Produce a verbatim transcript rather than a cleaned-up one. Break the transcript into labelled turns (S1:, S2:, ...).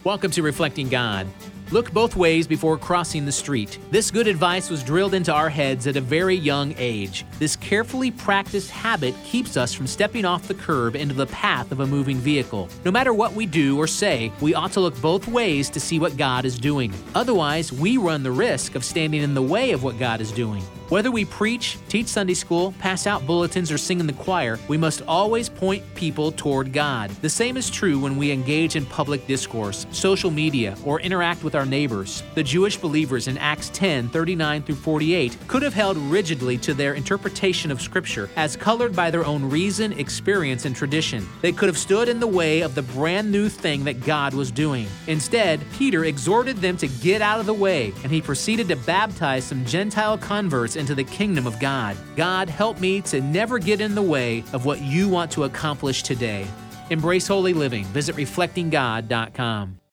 S1: Welcome to Reflecting God. Look both ways before crossing the street. This good advice was drilled into our heads at a very young age. This carefully practiced habit keeps us from stepping off the curb into the path of a moving vehicle. No matter what we do or say, we ought to look both ways to see what God is doing. Otherwise, we run the risk of standing in the way of what God is doing. Whether we preach, teach Sunday school, pass out bulletins, or sing in the choir, we must always point people toward God. The same is true when we engage in public discourse, social media, or interact with our neighbors. The Jewish believers in Acts ten, thirty-nine through forty-eight could have held rigidly to their interpretation of Scripture as colored by their own reason, experience, and tradition. They could have stood in the way of the brand new thing that God was doing. Instead, Peter exhorted them to get out of the way, and he proceeded to baptize some Gentile converts into the kingdom of God. God, help me to never get in the way of what you want to accomplish today. Embrace holy living. Visit reflecting god dot com.